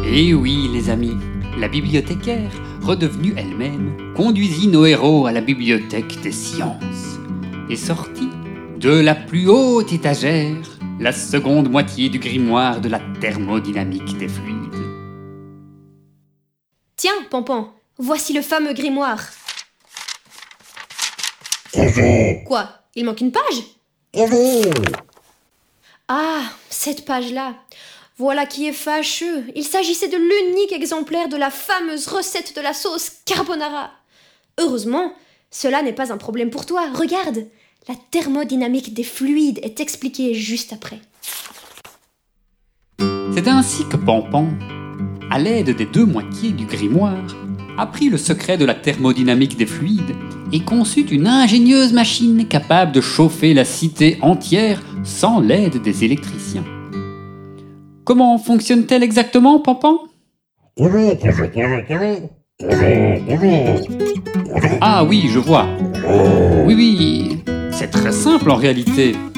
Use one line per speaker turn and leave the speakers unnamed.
Et oui, les amis, la bibliothécaire, redevenue elle-même, conduisit nos héros à la bibliothèque des sciences et sortit de la plus haute étagère la seconde moitié du grimoire de la thermodynamique des fluides.
Tiens, Pampan, voici le fameux grimoire. Quoi? Il manque une page? Ah, cette page-là. Voilà qui est fâcheux. Il s'agissait de l'unique exemplaire de la fameuse recette de la sauce carbonara. Heureusement, cela n'est pas un problème pour toi. Regarde, la thermodynamique des fluides est expliquée juste après.
C'est ainsi que Pampan, à l'aide des deux moitiés du grimoire, apprit le secret de la thermodynamique des fluides et conçut une ingénieuse machine capable de chauffer la cité entière sans l'aide des électriciens. Comment fonctionne-t-elle exactement, Pampan? Ah oui, je vois. Oui, c'est très simple en réalité.